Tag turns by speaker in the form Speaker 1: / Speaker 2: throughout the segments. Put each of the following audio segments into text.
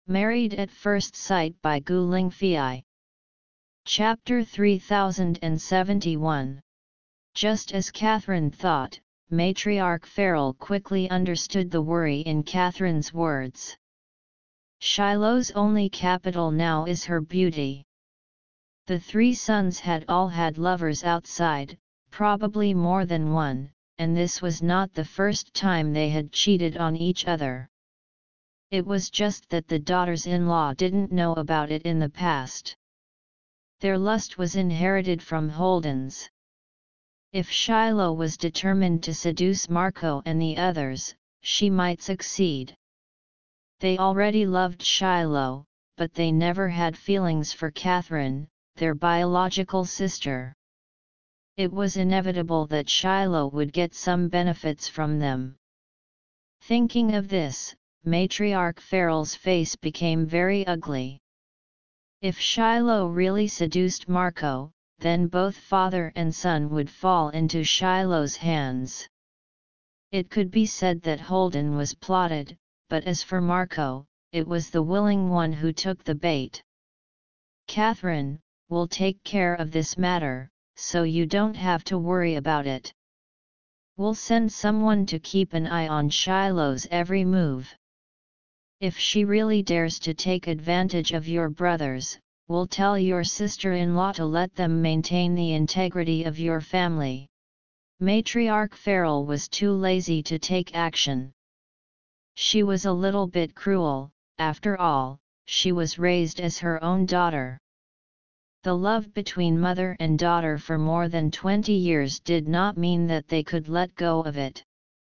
Speaker 1: Married at First Sight by Gu Lingfei. Chapter 3071. Just as Catherine thought, Matriarch Farrell quickly understood the worry in Catherine's words. Shiloh's only capital now is her beauty. The three sons had all had lovers outside, probably more than one, and this was not the first time they had cheated on each other. It was just that the daughters-in-law didn't know about it in the past. Their lust was inherited from Holden's. If Shiloh was determined to seduce Marco and the others, she might succeed. They already loved Shiloh, but they never had feelings for Catherine, their biological sister. It was inevitable that Shiloh would get some benefits from them. Thinking of this, Matriarch Farrell's face became very ugly. If Shiloh really seduced Marco, then both father and son would fall into Shiloh's hands. It could be said that Holden was plotted, but as for Marco, it was the willing one who took the bait. Catherine, we'll take care of this matter, so you don't have to worry about it. We'll send someone to keep an eye on Shiloh's every move. If she really dares to take advantage of your brothers, we'll tell your sister-in-law to let them maintain the integrity of your family. Matriarch Farrell was too lazy to take action. She was a little bit cruel, after all, she was raised as her own daughter. The love between mother and daughter for more than 20 years did not mean that they could let go of it.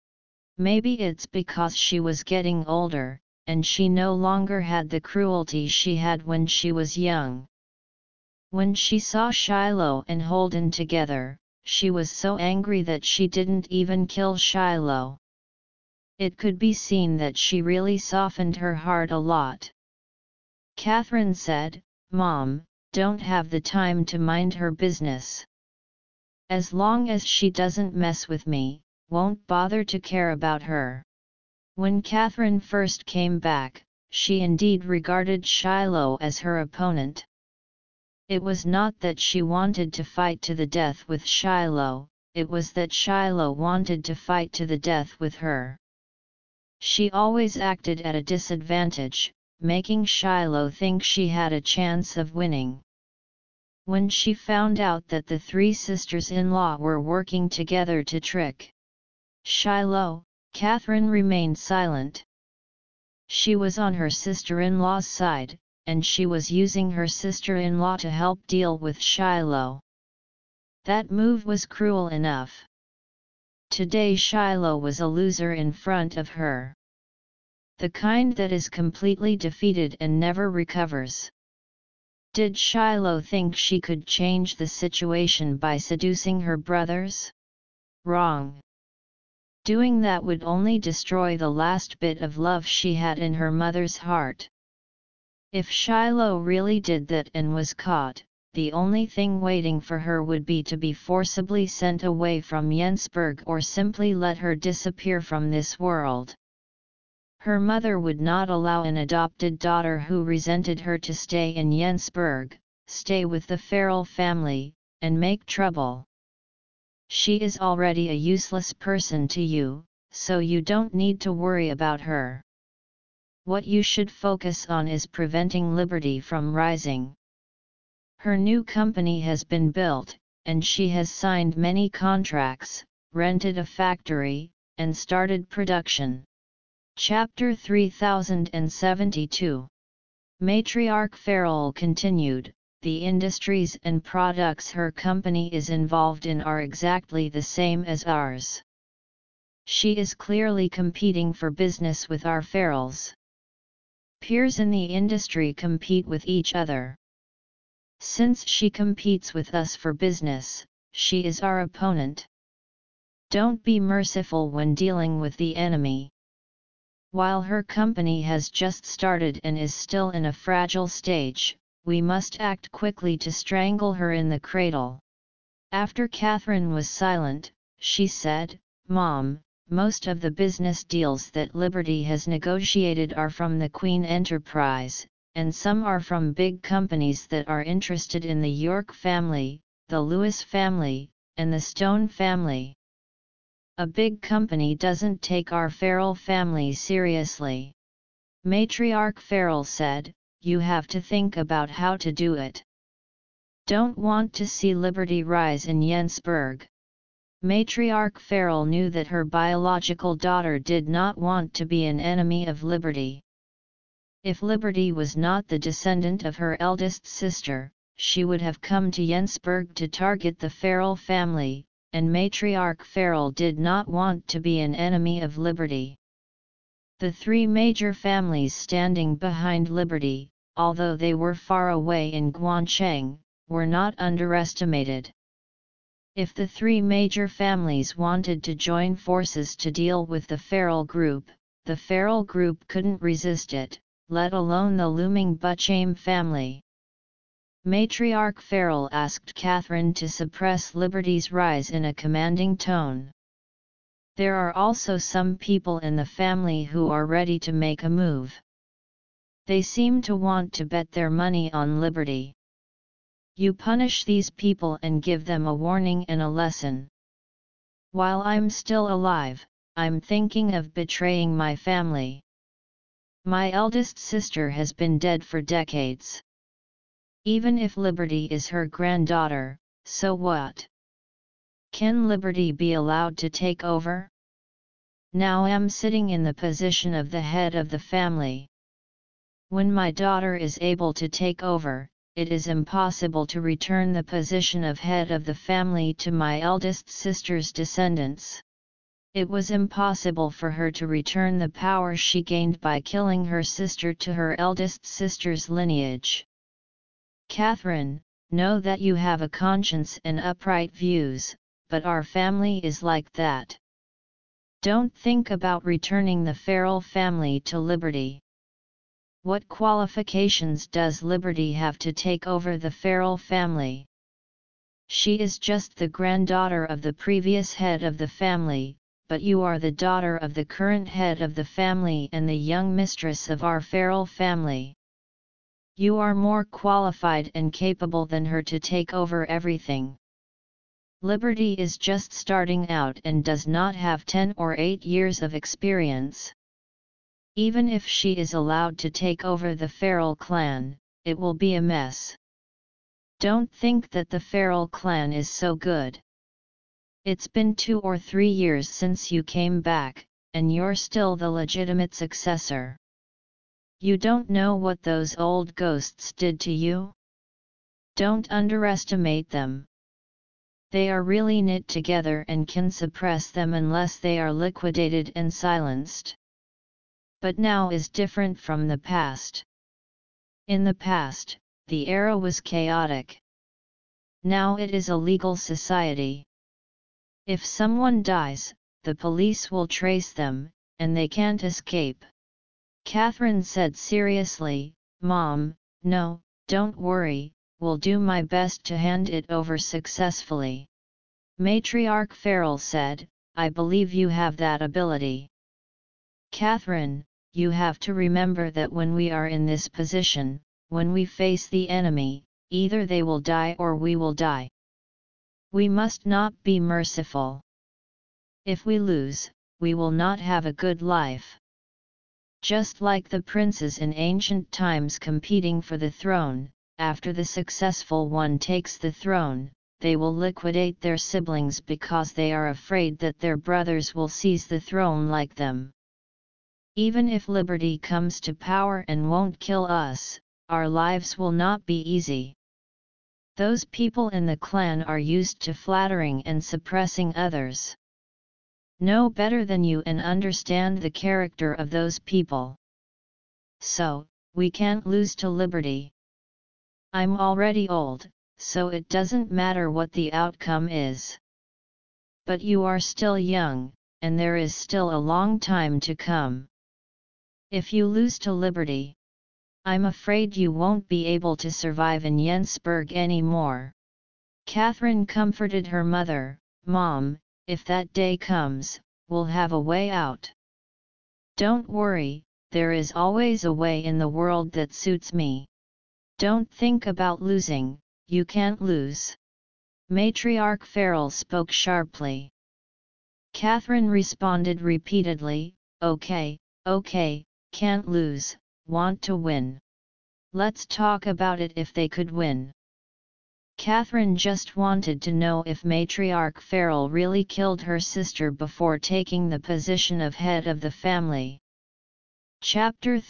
Speaker 1: Maybe it's because she was getting older, and she no longer had the cruelty she had when she was young. When she saw Shiloh and Holden together, she was so angry that she didn't even kill Shiloh. It could be seen that she really softened her heart a lot. Catherine said, "Mom, don't have the time to mind her business. As long as she doesn't mess with me, won't bother to care about her." When Catherine first came back, she indeed regarded Shiloh as her opponent. It was not that she wanted to fight to the death with Shiloh, it was that Shiloh wanted to fight to the death with her. She always acted at a disadvantage, making Shiloh think she had a chance of winning. When she found out that the three sisters-in-law were working together to trick Shiloh, Catherine remained silent. She was on her sister-in-law's side, and she was using her sister-in-law to help deal with Shiloh. That move was cruel enough. Today Shiloh was a loser in front of her. The kind that is completely defeated and never recovers. Did Shiloh think she could change the situation by seducing her brothers? Wrong. Doing that would only destroy the last bit of love she had in her mother's heart. If Shiloh really did that and was caught, the only thing waiting for her would be to be forcibly sent away from Jensburg or simply let her disappear from this world. Her mother would not allow an adopted daughter who resented her to stay in Jensburg, stay with the Farrell family, and make trouble. She is already a useless person to you, so you don't need to worry about her. What you should focus on is preventing Liberty from rising. Her new company has been built, and she has signed many contracts, rented a factory, and started production. Chapter 3072. Matriarch Farrell continued, "The industries and products her company is involved in are exactly the same as ours. She is clearly competing for business with our Farrells. Peers in the industry compete with each other. Since she competes with us for business, she is our opponent. Don't be merciful when dealing with the enemy. While her company has just started and is still in a fragile stage, we must act quickly to strangle her in the cradle." After Catherine was silent, she said, "Mom, most of the business deals that Liberty has negotiated are from the Queen Enterprise, and some are from big companies that are interested in the York family, the Lewis family, and the Stone family. A big company doesn't take our Farrell family seriously. Matriarch Farrell said, "You have to think about how to do it. Don't want to see Liberty rise in Jensburg." Matriarch Farrell knew that her biological daughter did not want to be an enemy of Liberty. If Liberty was not the descendant of her eldest sister, she would have come to Jensburg to target the Farrell family, and Matriarch Farrell did not want to be an enemy of Liberty. The three major families standing behind Liberty, although they were far away in Guancheng, were not underestimated. If the three major families wanted to join forces to deal with the Farrell group, the Farrell group couldn't resist it, let alone the looming Buchheim family. Matriarch Farrell asked Catherine to suppress Liberty's rise in a commanding tone. There are also some people in the family who are ready to make a move. They seem to want to bet their money on Liberty. You punish these people and give them a warning and a lesson. While I'm still alive, I'm thinking of betraying my family. My eldest sister has been dead for decades. Even if Liberty is her granddaughter, so what? Can Liberty be allowed to take over? Now I'm sitting in the position of the head of the family. When my daughter is able to take over, it is impossible to return the position of head of the family to my eldest sister's descendants. It was impossible for her to return the power she gained by killing her sister to her eldest sister's lineage. Catherine, know that you have a conscience and upright views, but our family is like that. Don't think about returning the Farrell family to Liberty. What qualifications does Liberty have to take over the Farrell family? She is just the granddaughter of the previous head of the family, but you are the daughter of the current head of the family and the young mistress of our Farrell family. You are more qualified and capable than her to take over everything. Liberty is just starting out and does not have 10 or 8 years of experience. Even if she is allowed to take over the Farrell clan, it will be a mess. Don't think that the Farrell clan is so good. It's been 2 or 3 years since you came back, and you're still the legitimate successor. You don't know what those old ghosts did to you? Don't underestimate them. They are really knit together and can suppress them unless they are liquidated and silenced. But now is different from the past. In the past, the era was chaotic. Now it is a legal society. If someone dies, the police will trace them, and they can't escape. Catherine said seriously, "Mom, no, don't worry, will do my best to hand it over successfully." Matriarch Farrell said, "I believe you have that ability." Catherine, you have to remember that when we are in this position, when we face the enemy, either they will die or we will die. We must not be merciful. If we lose, we will not have a good life. Just like the princes in ancient times competing for the throne, after the successful one takes the throne, they will liquidate their siblings because they are afraid that their brothers will seize the throne like them. Even if Liberty comes to power and won't kill us, our lives will not be easy. Those people in the clan are used to flattering and suppressing others. Know better than you and understand the character of those people. So, we can't lose to Liberty. I'm already old, so it doesn't matter what the outcome is. But you are still young, and there is still a long time to come. If you lose to Liberty, I'm afraid you won't be able to survive in Jensburg anymore. Catherine comforted her mother, "Mom, if that day comes, we'll have a way out. Don't worry, there is always a way in the world that suits me. Don't think about losing, you can't lose. Matriarch Farrell spoke sharply. Catherine responded repeatedly, okay, okay, can't lose, want to win. Let's talk about it if they could win. Catherine just wanted to know if Matriarch Farrell really killed her sister before taking the position of head of the family. Chapter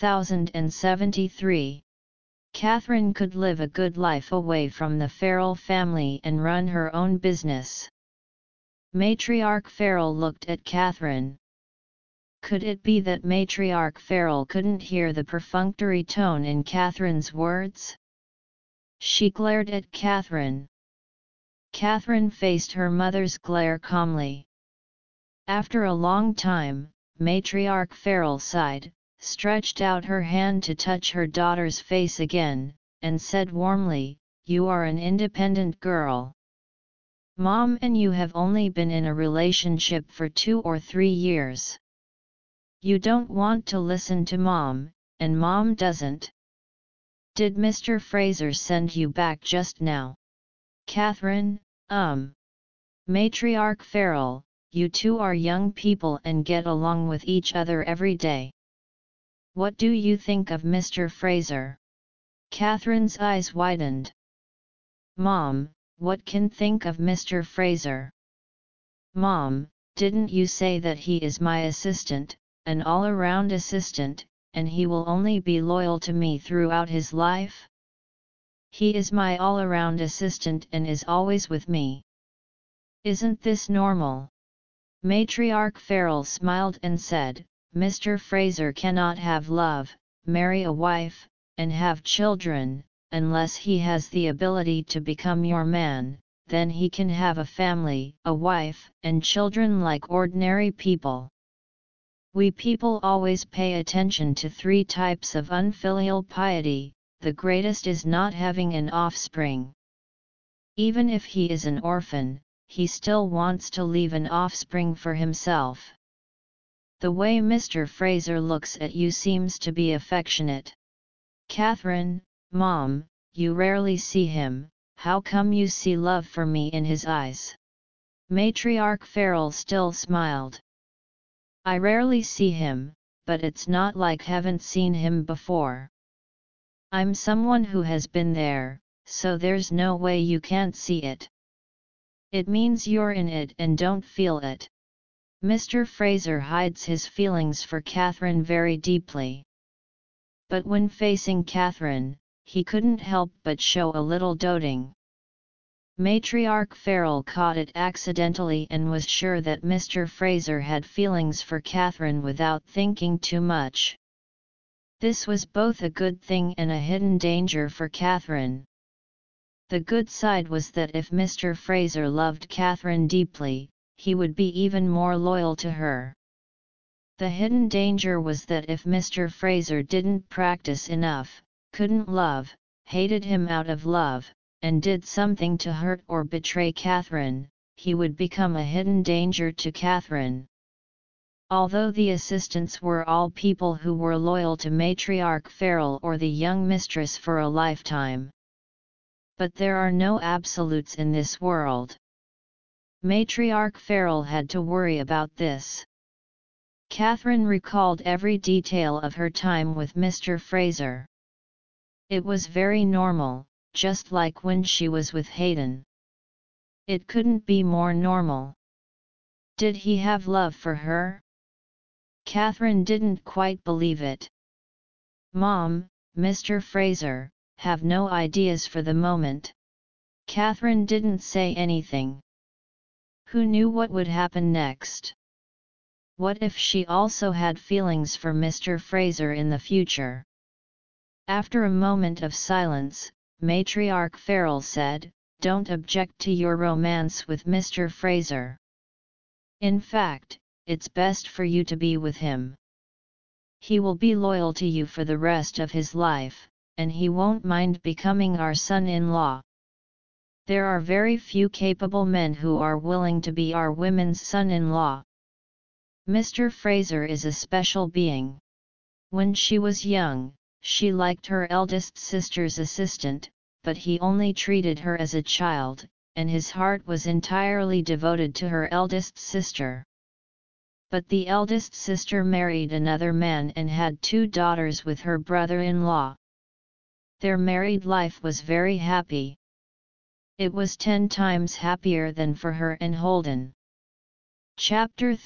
Speaker 1: 3073. Catherine could live a good life away from the Farrell family and run her own business. Matriarch Farrell looked at Catherine. Could it be that Matriarch Farrell couldn't hear the perfunctory tone in Catherine's words? She glared at Catherine. Catherine faced her mother's glare calmly. After a long time, Matriarch Farrell sighed, stretched out her hand to touch her daughter's face again, and said warmly, "You are an independent girl. Mom and you have only been in a relationship for 2 or 3 years. You don't want to listen to Mom, and Mom doesn't. Did Mr. Fraser send you back just now?" Catherine, Matriarch Farrell, you two are young people and get along with each other every day. What do you think of Mr. Fraser? Catherine's eyes widened. Mom, what can think of Mr. Fraser? Mom, didn't you say that he is my assistant, an all-around assistant, and he will only be loyal to me throughout his life? He is my all-around assistant and is always with me. Isn't this normal? Matriarch Farrell smiled and said, Mr. Fraser cannot have love, marry a wife, and have children, unless he has the ability to become your man. Then he can have a family, a wife, and children like ordinary people. We people always pay attention to 3 types of unfilial piety. The greatest is not having an offspring. Even if he is an orphan, he still wants to leave an offspring for himself. The way Mr. Fraser looks at you seems to be affectionate. Catherine, Mom, you rarely see him, how come you see love for me in his eyes? Matriarch Farrell still smiled. I rarely see him, but it's not like haven't seen him before. I'm someone who has been there, so there's no way you can't see it. It means you're in it and don't feel it. Mr. Fraser hides his feelings for Catherine very deeply. But when facing Catherine, he couldn't help but show a little doting. Matriarch Farrell caught it accidentally and was sure that Mr. Fraser had feelings for Catherine without thinking too much. This was both a good thing and a hidden danger for Catherine. The good side was that if Mr. Fraser loved Catherine deeply, he would be even more loyal to her. The hidden danger was that if Mr. Fraser didn't practice enough, couldn't love, hated him out of love, and did something to hurt or betray Catherine, he would become a hidden danger to Catherine. Although the assistants were all people who were loyal to Matriarch Farrell or the young mistress for a lifetime. But there are no absolutes in this world. Matriarch Farrell had to worry about this. Catherine recalled every detail of her time with Mr. Fraser. It was very normal, just like when she was with Hayden. It couldn't be more normal. Did he have love for her? Catherine didn't quite believe it. Mom, Mr. Fraser, have no ideas for the moment. Catherine didn't say anything. Who knew what would happen next? What if she also had feelings for Mr. Fraser in the future? After a moment of silence, Matriarch Farrell said, "Don't object to your romance with Mr. Fraser. In fact, it's best for you to be with him. He will be loyal to you for the rest of his life, and he won't mind becoming our son-in-law. There are very few capable men who are willing to be our women's son-in-law. Mr. Fraser is a special being. When she was young, she liked her eldest sister's assistant, but he only treated her as a child, and his heart was entirely devoted to her eldest sister. But the eldest sister married another man and had 2 daughters with her brother-in-law. Their married life was very happy. It was 10 times happier than for her and Holden. Chapter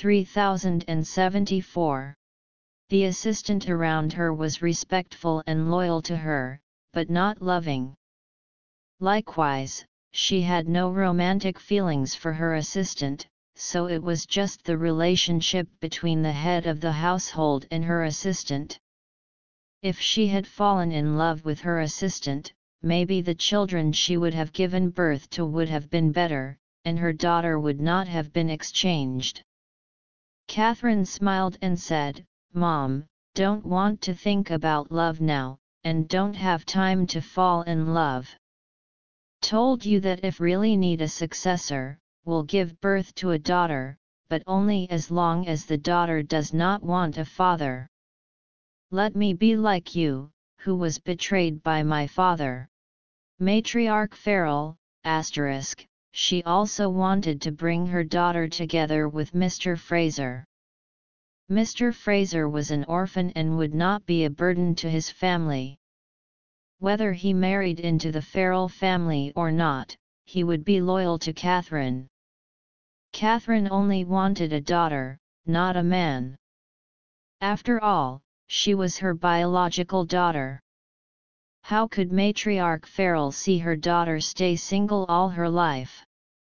Speaker 1: 3074. The assistant around her was respectful and loyal to her, but not loving. Likewise, she had no romantic feelings for her assistant, so it was just the relationship between the head of the household and her assistant. If she had fallen in love with her assistant, maybe the children she would have given birth to would have been better, and her daughter would not have been exchanged. Catherine smiled and said, "Mom, don't want to think about love now, and don't have time to fall in love. Told you that if really need a successor, we'll give birth to a daughter, but only as long as the daughter does not want a father. Let me be like you, who was betrayed by my father." Matriarch Farrell, *, she also wanted to bring her daughter together with Mr. Fraser. Mr. Fraser was an orphan and would not be a burden to his family. Whether he married into the Farrell family or not, he would be loyal to Catherine. Catherine only wanted a daughter, not a man. After all, she was her biological daughter. How could Matriarch Farrell see her daughter stay single all her life?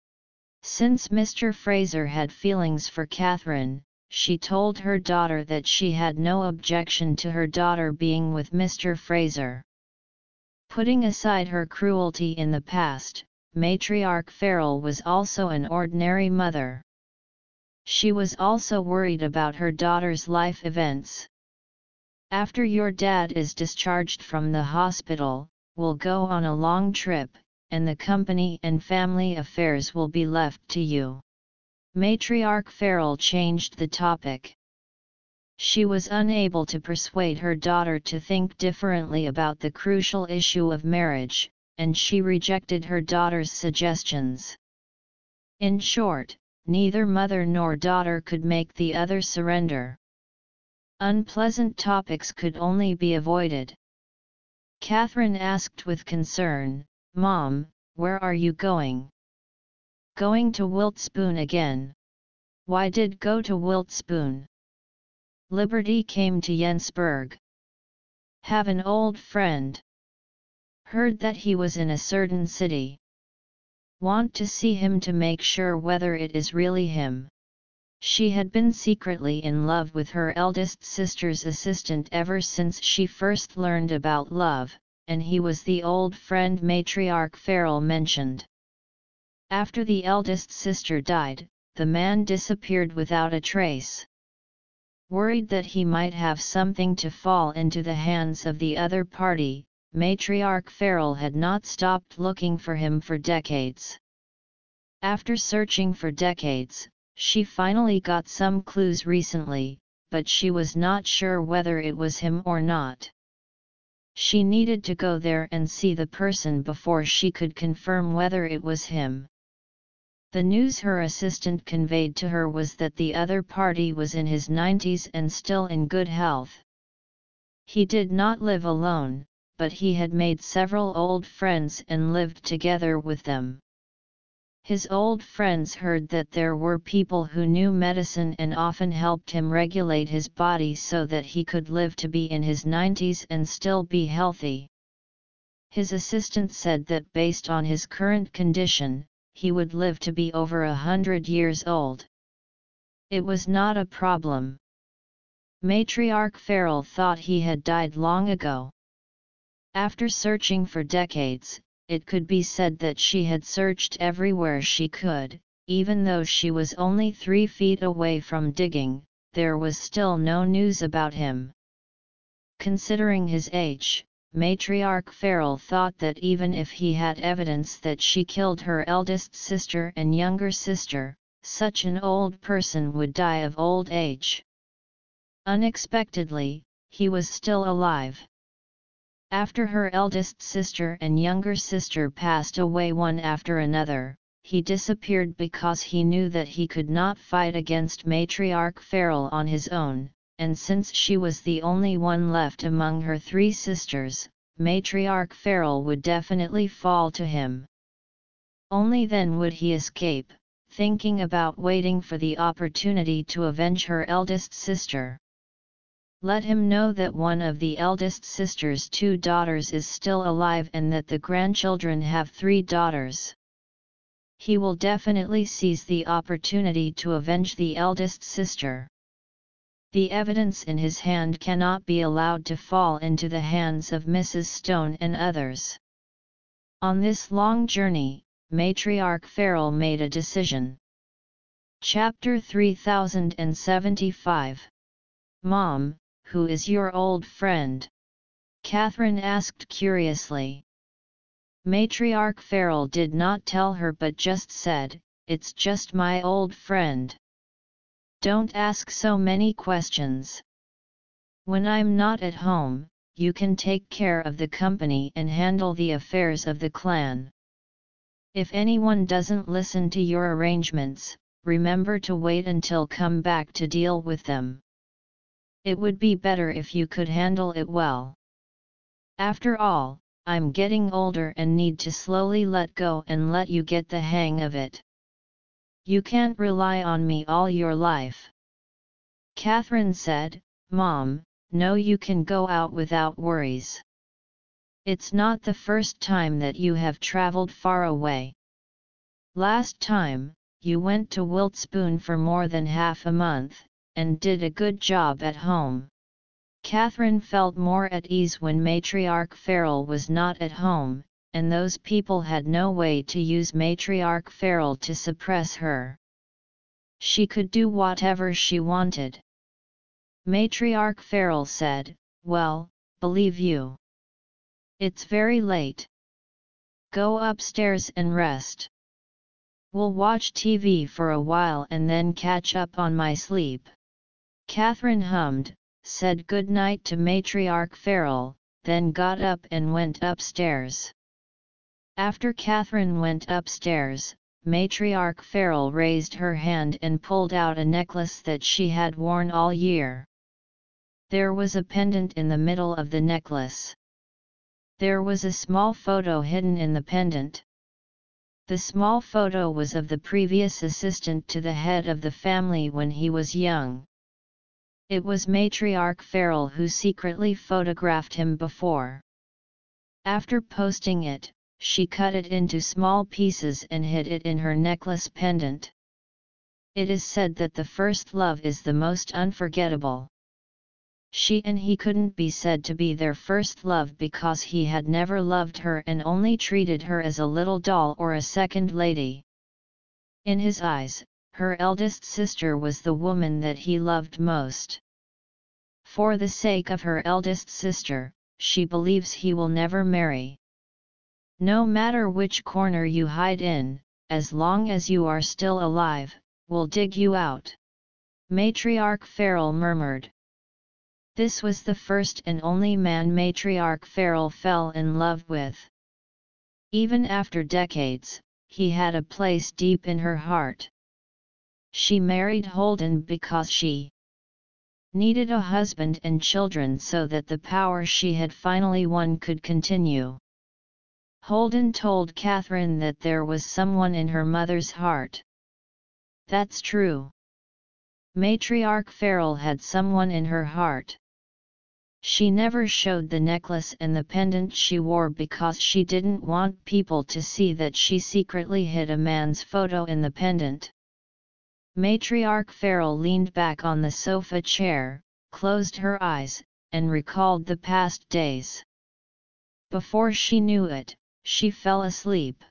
Speaker 1: Since Mr. Fraser had feelings for Catherine, she told her daughter that she had no objection to her daughter being with Mr. Fraser. Putting aside her cruelty in the past, Matriarch Farrell was also an ordinary mother. She was also worried about her daughter's life events. "After your dad is discharged from the hospital, we'll go on a long trip, and the company and family affairs will be left to you." Matriarch Farrell changed the topic. She was unable to persuade her daughter to think differently about the crucial issue of marriage, and she rejected her daughter's suggestions. In short, neither mother nor daughter could make the other surrender. Unpleasant topics could only be avoided. Catherine asked with concern, "Mom, where are you going?" "Going to Wiltspoon again." "Why did go to Wiltspoon?" "Liberty came to Jensburg. Have an old friend. Heard that he was in a certain city. Want to see him to make sure whether it is really him." She had been secretly in love with her eldest sister's assistant ever since she first learned about love, and he was the old friend Matriarch Farrell mentioned. After the eldest sister died, the man disappeared without a trace. Worried that he might have something to fall into the hands of the other party, Matriarch Farrell had not stopped looking for him for decades. After searching for decades, she finally got some clues recently, but she was not sure whether it was him or not. She needed to go there and see the person before she could confirm whether it was him. The news her assistant conveyed to her was that the other party was in his 90s and still in good health. He did not live alone, but he had made several old friends and lived together with them. His old friends heard that there were people who knew medicine and often helped him regulate his body so that he could live to be in his 90s and still be healthy. His assistant said that based on his current condition, he would live to be over 100 years old. It was not a problem. Matriarch Farrell thought he had died long ago. After searching for decades, it could be said that she had searched everywhere she could. Even though she was only 3 feet away from digging, there was still no news about him. Considering his age, Matriarch Farrell thought that even if he had evidence that she killed her eldest sister and younger sister, such an old person would die of old age. Unexpectedly, he was still alive. After her eldest sister and younger sister passed away one after another, he disappeared because he knew that he could not fight against Matriarch Farrell on his own, and since she was the only one left among her three sisters, Matriarch Farrell would definitely fall to him. Only then would he escape, thinking about waiting for the opportunity to avenge her eldest sister. Let him know that one of the eldest sister's 2 daughters is still alive and that the grandchildren have 3 daughters. He will definitely seize the opportunity to avenge the eldest sister. The evidence in his hand cannot be allowed to fall into the hands of Mrs. Stone and others. On this long journey, Matriarch Farrell made a decision. Chapter 3075. Mom, who is your old friend? Catherine asked curiously. Matriarch Farrell did not tell her but just said, "It's just my old friend. Don't ask so many questions. When I'm not at home, you can take care of the company and handle the affairs of the clan. If anyone doesn't listen to your arrangements, remember to wait until come back to deal with them. It would be better if you could handle it well. After all, I'm getting older and need to slowly let go and let you get the hang of it. You can't rely on me all your life." Catherine said, "Mom, no, you can go out without worries. It's not the first time that you have traveled far away. Last time, you went to Wiltspoon for more than half a month, and did a good job at home." Catherine felt more at ease when Matriarch Farrell was not at home, and those people had no way to use Matriarch Farrell to suppress her. She could do whatever she wanted. Matriarch Farrell said, "Well, believe you. It's very late. Go upstairs and rest. We'll watch TV for a while and then catch up on my sleep." Catherine hummed, said good night to Matriarch Farrell, then got up and went upstairs. After Catherine went upstairs, Matriarch Farrell raised her hand and pulled out a necklace that she had worn all year. There was a pendant in the middle of the necklace. There was a small photo hidden in the pendant. The small photo was of the previous assistant to the head of the family when he was young. It was Matriarch Farrell who secretly photographed him before. After posting it, she cut it into small pieces and hid it in her necklace pendant. It is said that the first love is the most unforgettable. She and he couldn't be said to be their first love because he had never loved her and only treated her as a little doll or a second lady. In his eyes, her eldest sister was the woman that he loved most. For the sake of her eldest sister, she believes he will never marry. No matter which corner you hide in, as long as you are still alive, we'll dig you out. Matriarch Farrell murmured. This was the first and only man Matriarch Farrell fell in love with. Even after decades, he had a place deep in her heart. She married Holden because she needed a husband and children so that the power she had finally won could continue. Holden told Catherine that there was someone in her mother's heart. That's true. Matriarch Farrell had someone in her heart. She never showed the necklace and the pendant she wore because she didn't want people to see that she secretly hid a man's photo in the pendant. Matriarch Farrell leaned back on the sofa chair, closed her eyes, and recalled the past days. Before she knew it, she fell asleep.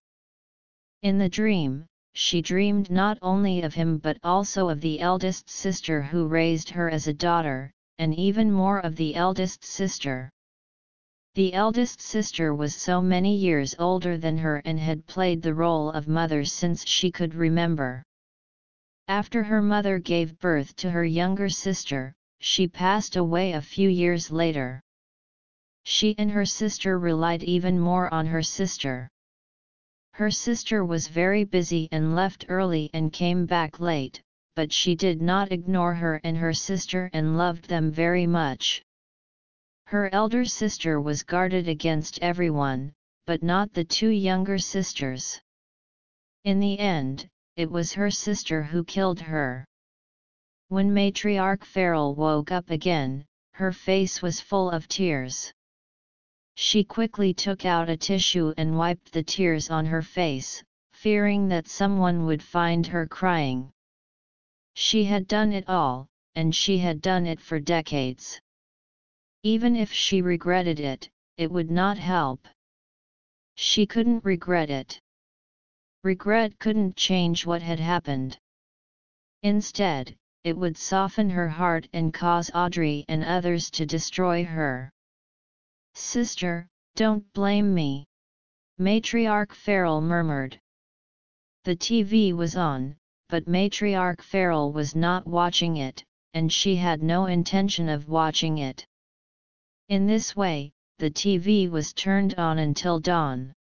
Speaker 1: In the dream, she dreamed not only of him but also of the eldest sister who raised her as a daughter, and even more of the eldest sister. The eldest sister was so many years older than her and had played the role of mother since she could remember. After her mother gave birth to her younger sister, she passed away a few years later. She and her sister relied even more on her sister. Her sister was very busy and left early and came back late, but she did not ignore her and her sister and loved them very much. Her elder sister was guarded against everyone, but not the two younger sisters. In the end, it was her sister who killed her. When Matriarch Farrell woke up again, her face was full of tears. She quickly took out a tissue and wiped the tears on her face, fearing that someone would find her crying. She had done it all, and she had done it for decades. Even if she regretted it, it would not help. She couldn't regret it. Regret couldn't change what had happened. Instead, it would soften her heart and cause Audrey and others to destroy her. "Sister, don't blame me," Matriarch Farrell murmured. The TV was on, but Matriarch Farrell was not watching it, and she had no intention of watching it. In this way, the TV was turned on until dawn.